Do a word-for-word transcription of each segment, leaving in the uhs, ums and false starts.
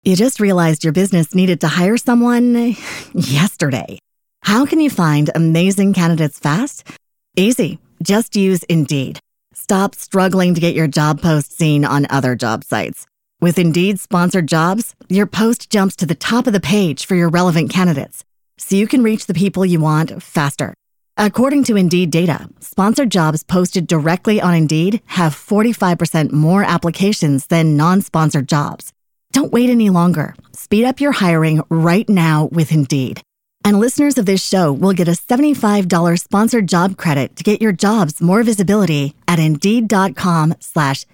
You just realized your business needed to hire someone yesterday. How can you find amazing candidates fast? Easy. Just use Indeed. Stop struggling to get your job post seen on other job sites. With Indeed sponsored jobs, your post jumps to the top of the page for your relevant candidates, so you can reach the people you want faster. According to Indeed data, sponsored jobs posted directly on Indeed have forty-five percent more applications than non-sponsored jobs. Don't wait any longer. Speed up your hiring right now with Indeed. And listeners of this show will get a seventy-five dollars sponsored job credit to get your jobs more visibility at Indeed.com slash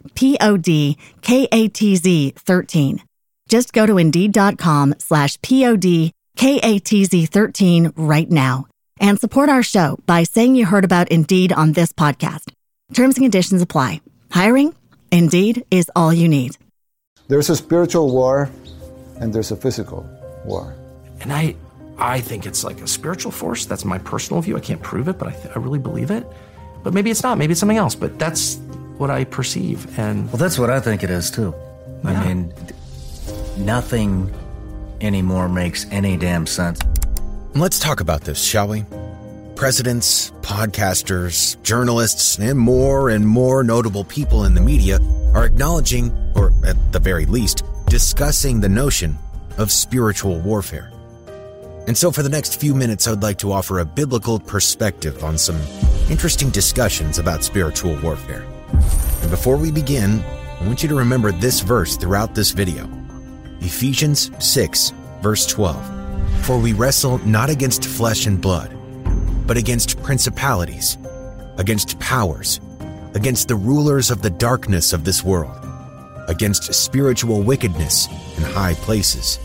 P-O-D-K-A-T-Z 13. Just go to Indeed.com slash P-O-D-K-A-T-Z 13 right now and support our show by saying you heard about Indeed on this podcast. Terms and conditions apply. Hiring? Indeed is all you need. There's a spiritual war and there's a physical war. And I I think it's like a spiritual force. That's my personal view. I can't prove it, but I, th- I really believe it. But maybe it's not. Maybe it's something else. But that's what I perceive. And well, that's what I think it is too. Yeah. I mean, nothing anymore makes any damn sense. Let's talk about this, shall we? Presidents, podcasters, journalists, and more and more notable people in the media are acknowledging, or at the very least, discussing the notion of spiritual warfare. And so for the next few minutes, I would like to offer a biblical perspective on some interesting discussions about spiritual warfare. And before we begin, I want you to remember this verse throughout this video. Ephesians six, verse twelve. For we wrestle not against flesh and blood, but against principalities, against powers, against the rulers of the darkness of this world, against spiritual wickedness in high places.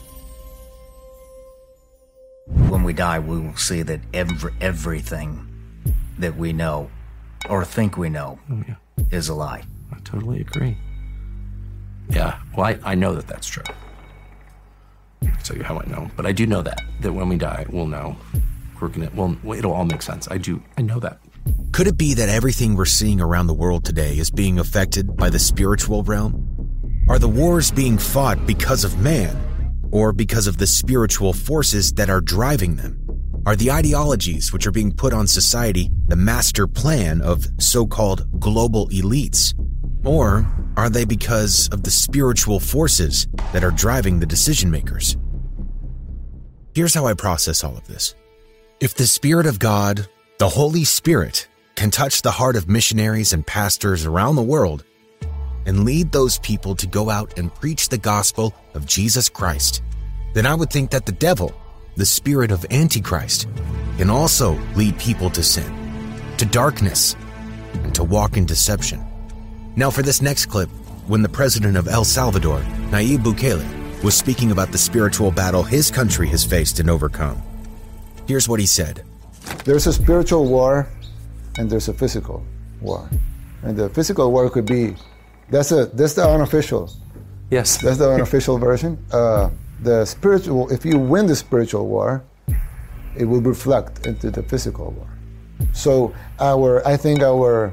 When we die, we will see that every, everything that we know or think we know oh, yeah. is a lie. I totally agree. Yeah, well, I, I know that that's true. I'll tell you how I know, but I do know that, that when we die, we'll know. We're gonna, well, it'll all make sense. I do, I know that. Could it be that everything we're seeing around the world today is being affected by the spiritual realm? Are the wars being fought because of man, or because of the spiritual forces that are driving them? Are the ideologies which are being put on society the master plan of so-called global elites? Or are they because of the spiritual forces that are driving the decision makers? Here's how I process all of this. If the Spirit of God, the Holy Spirit, can touch the heart of missionaries and pastors around the world and lead those people to go out and preach the gospel of Jesus Christ, then I would think that the devil, the spirit of Antichrist, can also lead people to sin, to darkness, and to walk in deception. Now for this next clip, when the president of El Salvador, Nayib Bukele, was speaking about the spiritual battle his country has faced and overcome. Here's what he said. There's a spiritual war and there's a physical war. And the physical war could be, that's a that's the unofficial. Yes. That's the unofficial version. Uh, the spiritual, if you win the spiritual war, it will reflect into the physical war. So our, I think our,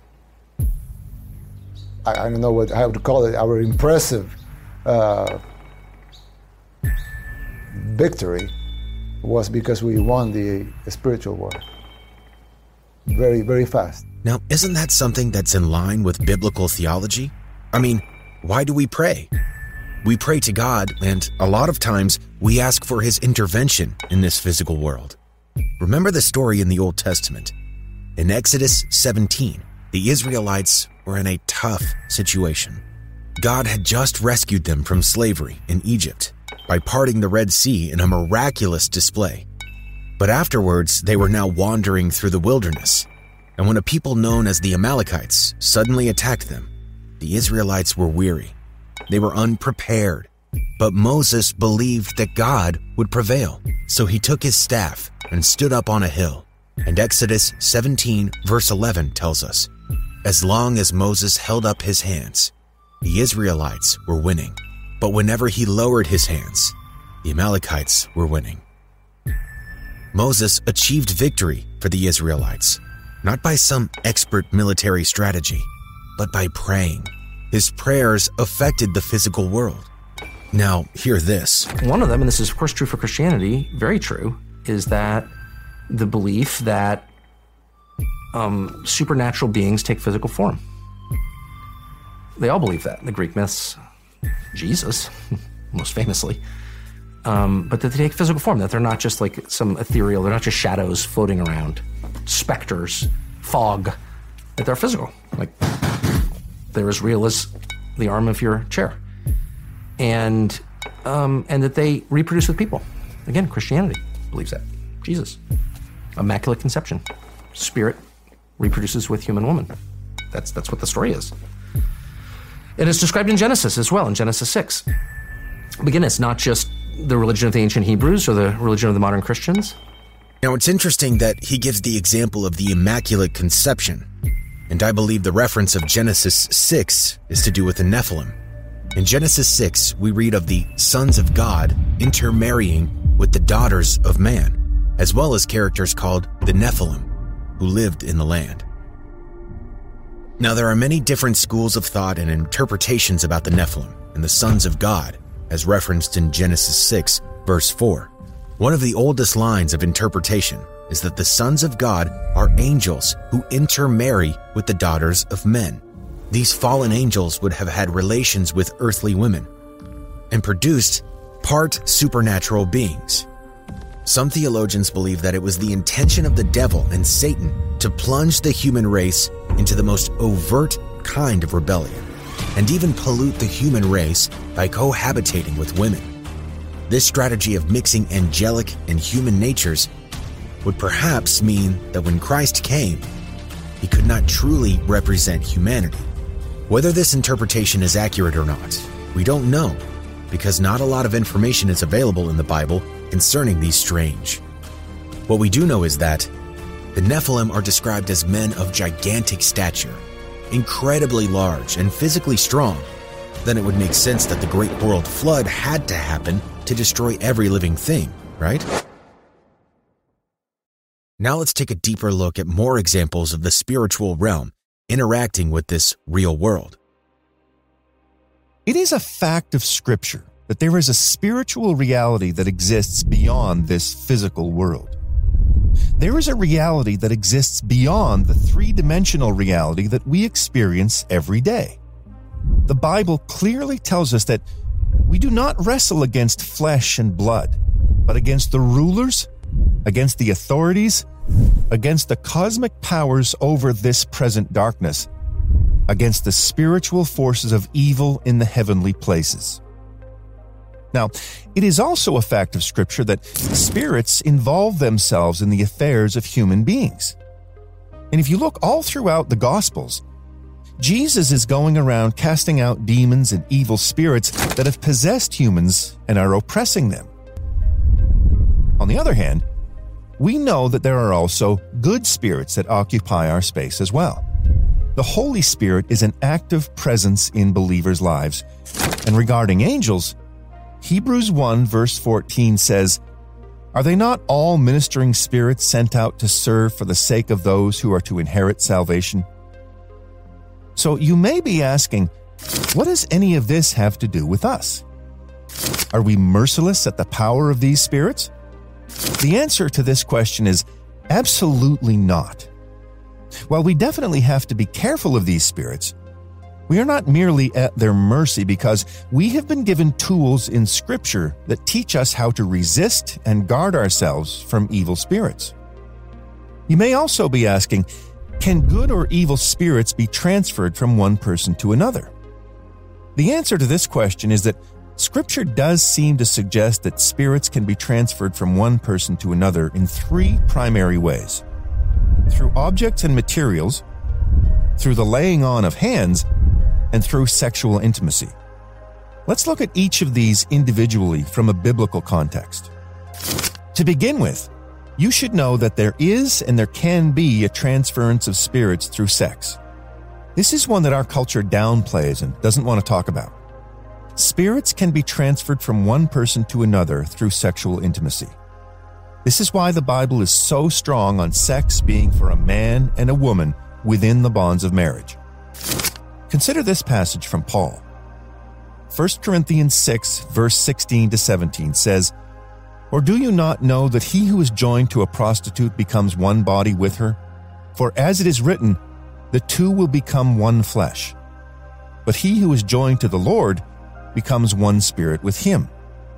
I, I don't know what how to call it, our impressive uh, victory was because we won the, the spiritual war very, very fast. Now, isn't that something that's in line with biblical theology? I mean, why do we pray? We pray to God, and a lot of times we ask for His intervention in this physical world. Remember the story in the Old Testament. In Exodus seventeen, the Israelites were in a tough situation. God had just rescued them from slavery in Egypt by parting the Red Sea in a miraculous display. But afterwards, they were now wandering through the wilderness, and when a people known as the Amalekites suddenly attacked them, the Israelites were weary. They were unprepared, but Moses believed that God would prevail. So he took his staff and stood up on a hill. And Exodus seventeen verse eleven tells us, as long as Moses held up his hands, the Israelites were winning. But whenever he lowered his hands, the Amalekites were winning. Moses achieved victory for the Israelites, not by some expert military strategy, but by praying. His prayers affected the physical world. Now, hear this. One of them, and this is of course true for Christianity, very true, is that the belief that um, supernatural beings take physical form. They all believe that. The Greek myths, Jesus, most famously, um, but that they take physical form, that they're not just like some ethereal, they're not just shadows floating around, specters, fog, that they're physical. Like, they're as real as the arm of your chair. And um, and that they reproduce with people. Again, Christianity believes that. Jesus. Immaculate conception. Spirit reproduces with human woman. That's that's what the story is. And it's described in Genesis as well, in Genesis six. But again, it's not just the religion of the ancient Hebrews or the religion of the modern Christians. Now, it's interesting that he gives the example of the Immaculate Conception. And I believe the reference of Genesis six is to do with the Nephilim. In Genesis six, we read of the sons of God intermarrying with the daughters of man, as well as characters called the Nephilim, who lived in the land. Now, there are many different schools of thought and interpretations about the Nephilim and the sons of God, as referenced in Genesis six, verse four. One of the oldest lines of interpretation is that the sons of God are angels who intermarry with the daughters of men. These fallen angels would have had relations with earthly women and produced part supernatural beings. Some theologians believe that it was the intention of the devil and Satan to plunge the human race into the most overt kind of rebellion and even pollute the human race by cohabitating with women. This strategy of mixing angelic and human natures would perhaps mean that when Christ came, he could not truly represent humanity. Whether this interpretation is accurate or not, we don't know, because not a lot of information is available in the Bible concerning these strange. What we do know is that the Nephilim are described as men of gigantic stature, incredibly large and physically strong. Then it would make sense that the Great World Flood had to happen to destroy every living thing, right? Now let's take a deeper look at more examples of the spiritual realm interacting with this real world. It is a fact of Scripture that there is a spiritual reality that exists beyond this physical world. There is a reality that exists beyond the three-dimensional reality that we experience every day. The Bible clearly tells us that we do not wrestle against flesh and blood, but against the rulers, against the authorities, against the cosmic powers over this present darkness, against the spiritual forces of evil in the heavenly places. Now, it is also a fact of Scripture that spirits involve themselves in the affairs of human beings. And if you look all throughout the Gospels, Jesus is going around casting out demons and evil spirits that have possessed humans and are oppressing them. On the other hand, we know that there are also good spirits that occupy our space as well. The Holy Spirit is an active presence in believers' lives. And regarding angels, Hebrews one verse fourteen says, "Are they not all ministering spirits sent out to serve for the sake of those who are to inherit salvation?" So you may be asking, what does any of this have to do with us? Are we merciless at the power of these spirits? The answer to this question is absolutely not. While we definitely have to be careful of these spirits, we are not merely at their mercy because we have been given tools in Scripture that teach us how to resist and guard ourselves from evil spirits. You may also be asking, can good or evil spirits be transferred from one person to another? The answer to this question is that Scripture does seem to suggest that spirits can be transferred from one person to another in three primary ways: through objects and materials, through the laying on of hands, and through sexual intimacy. Let's look at each of these individually from a biblical context. To begin with, you should know that there is and there can be a transference of spirits through sex. This is one that our culture downplays and doesn't want to talk about. Spirits can be transferred from one person to another through sexual intimacy. This is why the Bible is so strong on sex being for a man and a woman within the bonds of marriage. Consider this passage from Paul. First Corinthians six, verse sixteen to seventeen says, "Or do you not know that he who is joined to a prostitute becomes one body with her? For as it is written, the two will become one flesh. But he who is joined to the Lord becomes one spirit with him."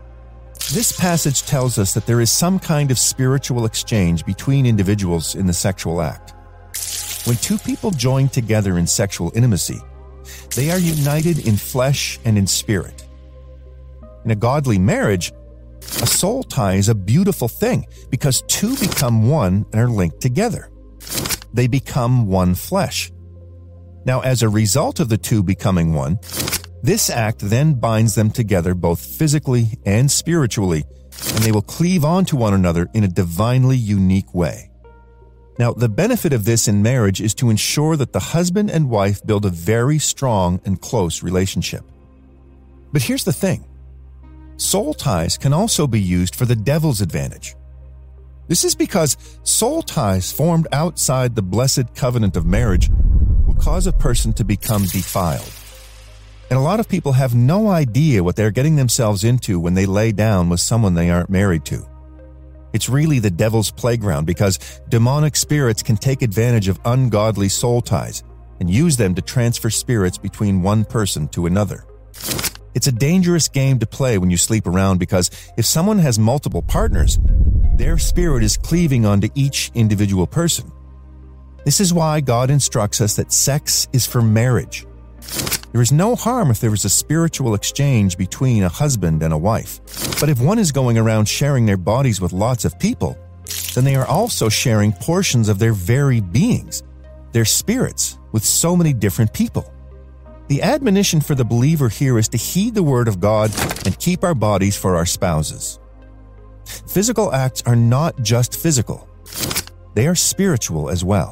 This passage tells us that there is some kind of spiritual exchange between individuals in the sexual act. When two people join together in sexual intimacy, they are united in flesh and in spirit. In a godly marriage, a soul tie is a beautiful thing because two become one and are linked together. They become one flesh. Now, as a result of the two becoming one, this act then binds them together both physically and spiritually, and they will cleave onto one another in a divinely unique way. Now, the benefit of this in marriage is to ensure that the husband and wife build a very strong and close relationship. But here's the thing. Soul ties can also be used for the devil's advantage. This is because soul ties formed outside the blessed covenant of marriage will cause a person to become defiled. And a lot of people have no idea what they're getting themselves into when they lay down with someone they aren't married to. It's really the devil's playground because demonic spirits can take advantage of ungodly soul ties and use them to transfer spirits between one person to another. It's a dangerous game to play when you sleep around because if someone has multiple partners, their spirit is cleaving onto each individual person. This is why God instructs us that sex is for marriage. There is no harm if there is a spiritual exchange between a husband and a wife. But if one is going around sharing their bodies with lots of people, then they are also sharing portions of their very beings, their spirits, with so many different people. The admonition for the believer here is to heed the word of God and keep our bodies for our spouses. Physical acts are not just physical. They are spiritual as well.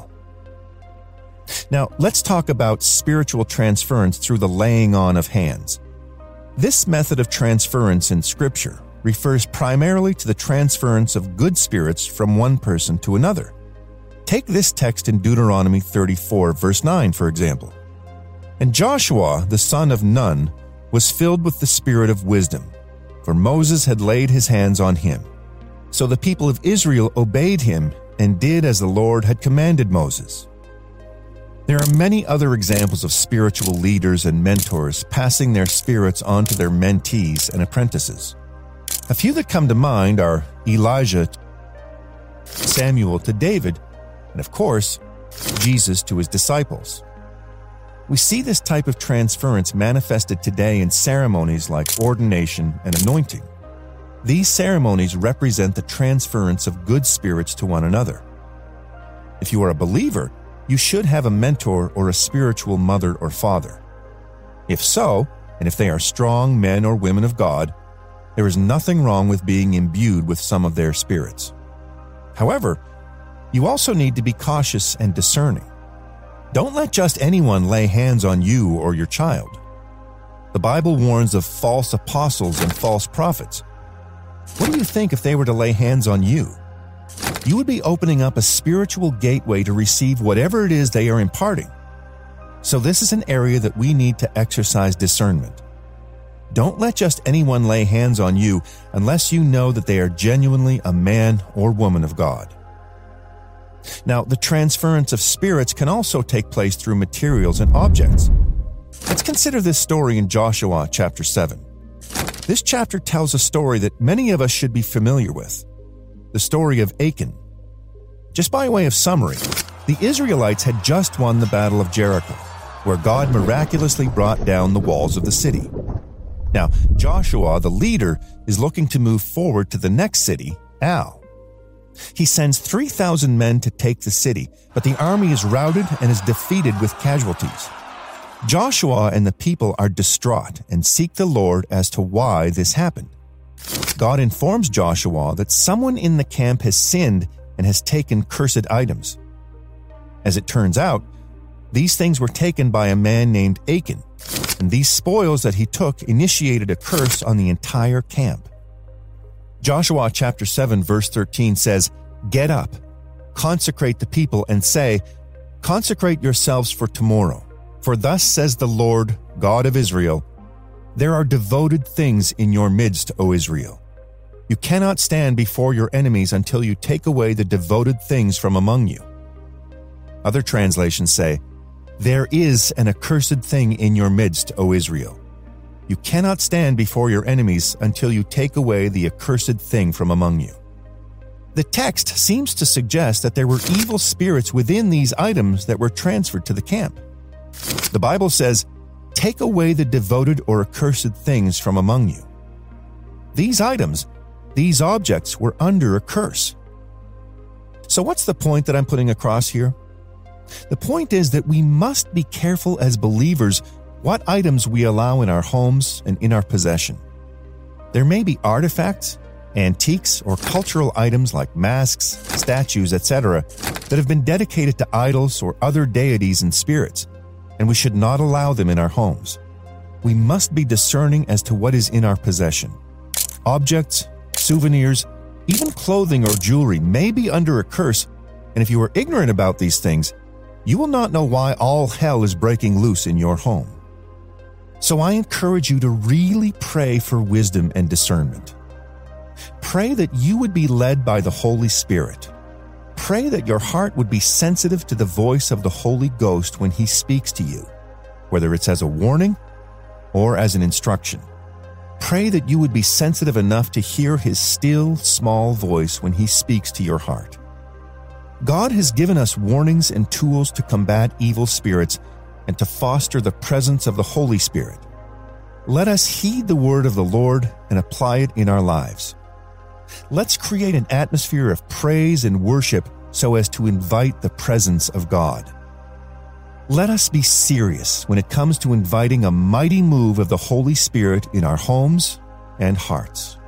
Now, let's talk about spiritual transference through the laying on of hands. This method of transference in Scripture refers primarily to the transference of good spirits from one person to another. Take this text in Deuteronomy thirty-four, verse nine, for example. "And Joshua, the son of Nun, was filled with the spirit of wisdom, for Moses had laid his hands on him. So the people of Israel obeyed him and did as the Lord had commanded Moses." There are many other examples of spiritual leaders and mentors passing their spirits on to their mentees and apprentices. A few that come to mind are Elijah, Samuel to David, and of course, Jesus to his disciples. We see this type of transference manifested today in ceremonies like ordination and anointing. These ceremonies represent the transference of good spirits to one another. If you are a believer, you should have a mentor or a spiritual mother or father. If so, and if they are strong men or women of God, there is nothing wrong with being imbued with some of their spirits. However, you also need to be cautious and discerning. Don't let just anyone lay hands on you or your child. The Bible warns of false apostles and false prophets. What do you think if they were to lay hands on you? You would be opening up a spiritual gateway to receive whatever it is they are imparting. So this is an area that we need to exercise discernment. Don't let just anyone lay hands on you unless you know that they are genuinely a man or woman of God. Now, the transference of spirits can also take place through materials and objects. Let's consider this story in Joshua chapter seven. This chapter tells a story that many of us should be familiar with. The story of Achan. Just by way of summary, the Israelites had just won the Battle of Jericho, where God miraculously brought down the walls of the city. Now, Joshua, the leader, is looking to move forward to the next city, Ai. He sends three thousand men to take the city, but the army is routed and is defeated with casualties. Joshua and the people are distraught and seek the Lord as to why this happened. God informs Joshua that someone in the camp has sinned and has taken cursed items. As it turns out, these things were taken by a man named Achan, and these spoils that he took initiated a curse on the entire camp. Joshua chapter seven verse thirteen says, "Get up, consecrate the people, and say, 'Consecrate yourselves for tomorrow, for thus says the Lord, God of Israel, There are devoted things in your midst, O Israel. You cannot stand before your enemies until you take away the devoted things from among you. Other translations say, There is an accursed thing in your midst, O Israel. You cannot stand before your enemies until you take away the accursed thing from among you. The text seems to suggest that there were evil spirits within these items that were transferred to the camp. The Bible says, Take away the devoted or accursed things from among you. These items, these objects were under a curse. So what's the point that I'm putting across here? The point is that we must be careful as believers what items we allow in our homes and in our possession. There may be artifacts, antiques, or cultural items like masks, statues, et cetera that have been dedicated to idols or other deities and spirits, and we should not allow them in our homes. We must be discerning as to what is in our possession. Objects, souvenirs, even clothing or jewelry may be under a curse, and if you are ignorant about these things, you will not know why all hell is breaking loose in your home. So I encourage you to really pray for wisdom and discernment. Pray that you would be led by the Holy Spirit. Pray that your heart would be sensitive to the voice of the Holy Ghost when He speaks to you, whether it's as a warning or as an instruction. Pray that you would be sensitive enough to hear His still, small voice when He speaks to your heart. God has given us warnings and tools to combat evil spirits and to foster the presence of the Holy Spirit. Let us heed the word of the Lord and apply it in our lives. Let's create an atmosphere of praise and worship so as to invite the presence of God. Let us be serious when it comes to inviting a mighty move of the Holy Spirit in our homes and hearts.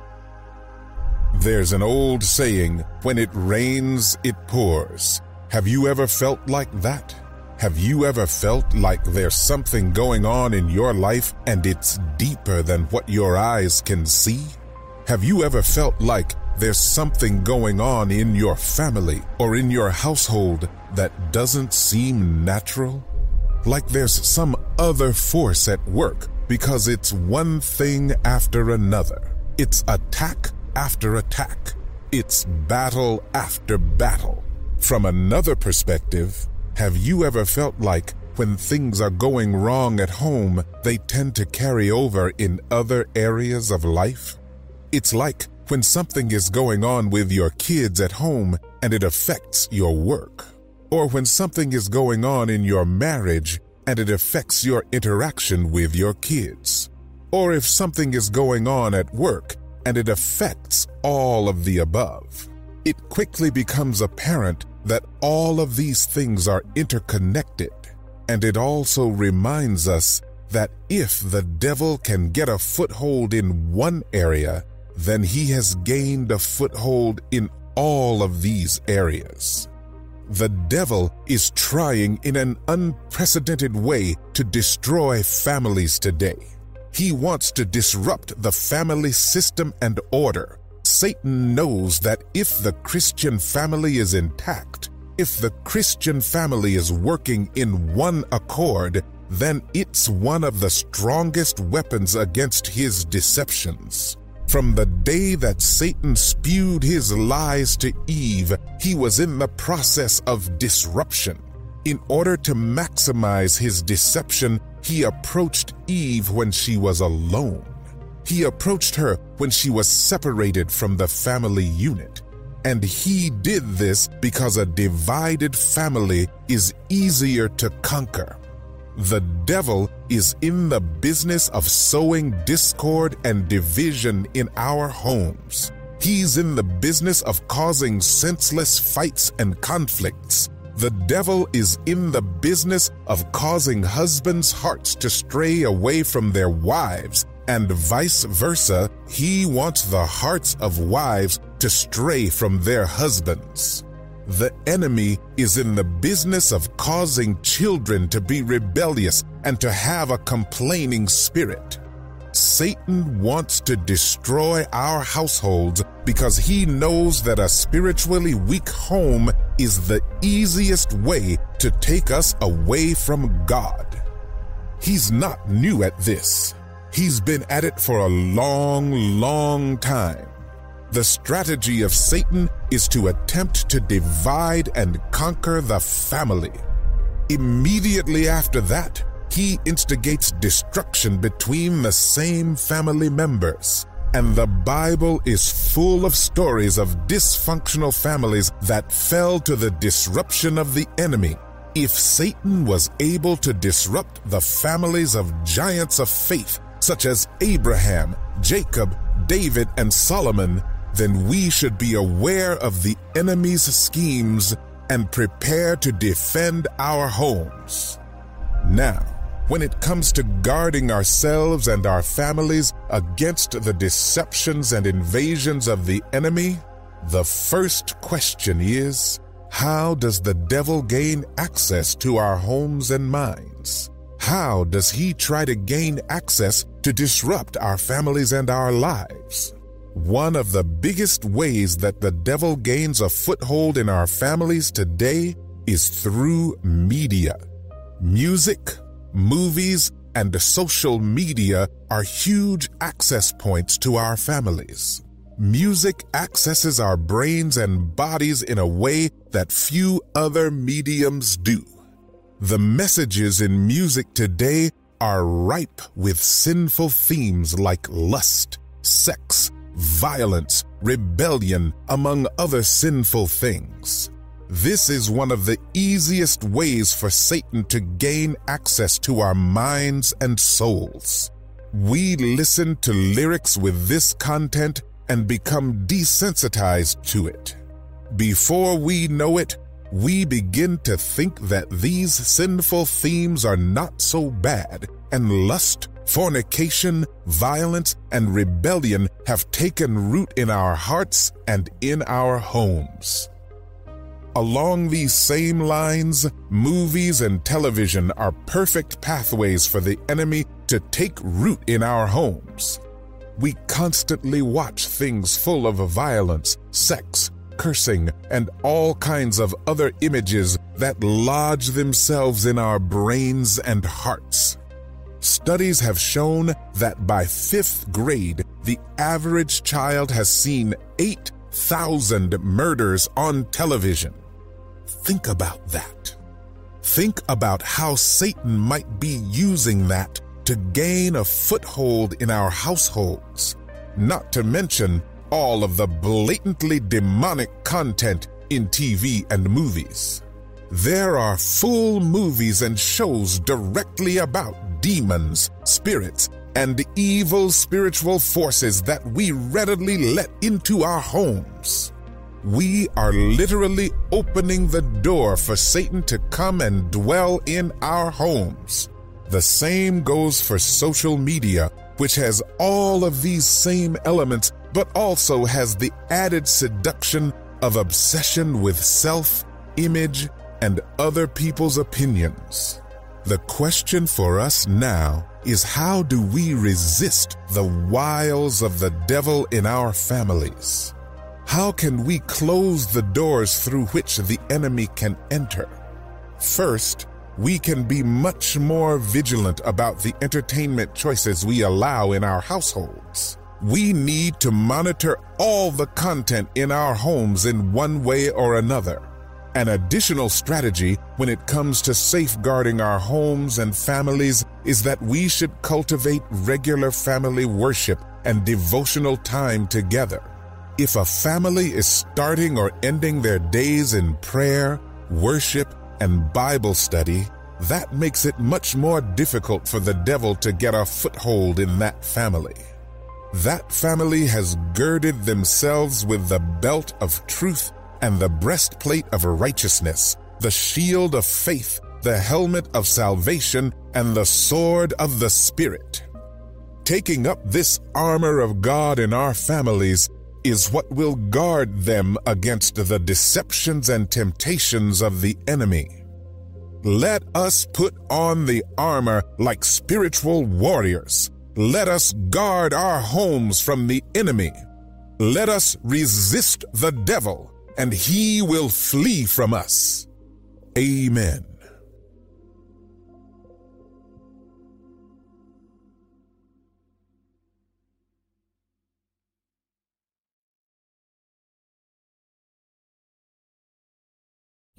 There's an old saying, when it rains, it pours. Have you ever felt like that? Have you ever felt like there's something going on in your life and it's deeper than what your eyes can see? Have you ever felt like there's something going on in your family or in your household that doesn't seem natural? Like there's some other force at work because it's one thing after another. It's attack after attack. It's battle after battle. From another perspective, have you ever felt like when things are going wrong at home, they tend to carry over in other areas of life? It's like when something is going on with your kids at home and it affects your work. Or when something is going on in your marriage and it affects your interaction with your kids. Or if something is going on at work and it affects all of the above. It quickly becomes apparent that all of these things are interconnected. And it also reminds us that if the devil can get a foothold in one area, then he has gained a foothold in all of these areas. The devil is trying in an unprecedented way to destroy families today. He wants to disrupt the family system and order. Satan knows that if the Christian family is intact, if the Christian family is working in one accord, then it's one of the strongest weapons against his deceptions. From the day that Satan spewed his lies to Eve, he was in the process of disruption. In order to maximize his deception, he approached Eve when she was alone. He approached her when she was separated from the family unit. And he did this because a divided family is easier to conquer. The devil is in the business of sowing discord and division in our homes. He's in the business of causing senseless fights and conflicts. The devil is in the business of causing husbands' hearts to stray away from their wives, and vice versa. He wants the hearts of wives to stray from their husbands. The enemy is in the business of causing children to be rebellious and to have a complaining spirit. Satan wants to destroy our households because he knows that a spiritually weak home is the easiest way to take us away from God. He's not new at this. He's been at it for a long, long time. The strategy of Satan is to attempt to divide and conquer the family. Immediately after that, he instigates destruction between the same family members. And the Bible is full of stories of dysfunctional families that fell to the disruption of the enemy. If Satan was able to disrupt the families of giants of faith, such as Abraham, Jacob, David, and Solomon, then we should be aware of the enemy's schemes and prepare to defend our homes. Now, when it comes to guarding ourselves and our families against the deceptions and invasions of the enemy, the first question is, how does the devil gain access to our homes and minds? How does he try to gain access to disrupt our families and our lives? One of the biggest ways that the devil gains a foothold in our families today is through media. Music, movies, and social media are huge access points to our families. Music accesses our brains and bodies in a way that few other mediums do. The messages in music today are ripe with sinful themes like lust, sex, violence, rebellion, among other sinful things. This is one of the easiest ways for Satan to gain access to our minds and souls. We listen to lyrics with this content and become desensitized to it. Before we know it, we begin to think that these sinful themes are not so bad, and lust, fornication, violence, and rebellion have taken root in our hearts and in our homes. Along these same lines, movies and television are perfect pathways for the enemy to take root in our homes. We constantly watch things full of violence, sex, cursing, and all kinds of other images that lodge themselves in our brains and hearts. Studies have shown that by fifth grade, the average child has seen eight thousand murders on television. Think about that. Think about how Satan might be using that to gain a foothold in our households, not to mention all of the blatantly demonic content in T V and movies. There are full movies and shows directly about demons, spirits, and evil spiritual forces that we readily let into our homes. We are literally opening the door for Satan to come and dwell in our homes. The same goes for social media, which has all of these same elements, but also has the added seduction of obsession with self, image, and other people's opinions. The question for us now is, how do we resist the wiles of the devil in our families? How can we close the doors through which the enemy can enter? First, we can be much more vigilant about the entertainment choices we allow in our households. We need to monitor all the content in our homes in one way or another. An additional strategy when it comes to safeguarding our homes and families is that we should cultivate regular family worship and devotional time together. If a family is starting or ending their days in prayer, worship, and Bible study, that makes it much more difficult for the devil to get a foothold in that family. That family has girded themselves with the belt of truth and the breastplate of righteousness, the shield of faith, the helmet of salvation, and the sword of the Spirit. Taking up this armor of God in our families is what will guard them against the deceptions and temptations of the enemy. Let us put on the armor like spiritual warriors. Let us guard our homes from the enemy. Let us resist the devil, and he will flee from us. Amen.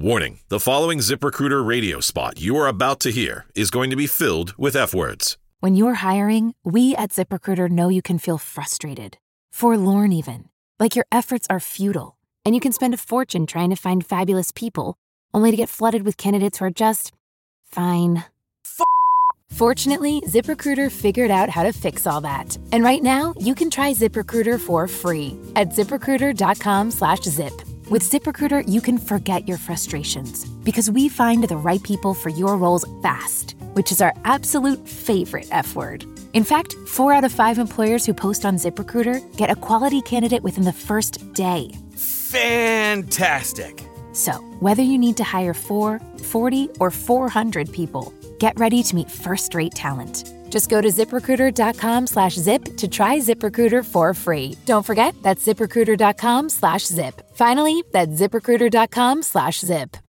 Warning, the following ZipRecruiter radio spot you are about to hear is going to be filled with F words. When you're hiring, we at ZipRecruiter know you can feel frustrated, forlorn even, like your efforts are futile, and you can spend a fortune trying to find fabulous people, only to get flooded with candidates who are just fine. F- Fortunately, ZipRecruiter figured out how to fix all that. And right now, you can try ZipRecruiter for free at ZipRecruiter.com slash zip. With ZipRecruiter, you can forget your frustrations because we find the right people for your roles fast, which is our absolute favorite F word. In fact, four out of five employers who post on ZipRecruiter get a quality candidate within the first day. Fantastic. So, whether you need to hire four, forty, or four hundred people, get ready to meet first-rate talent. Just go to ZipRecruiter.com slash zip to try ZipRecruiter for free. Don't forget, that's ZipRecruiter.com slash zip. Finally, that's ZipRecruiter.com slash zip.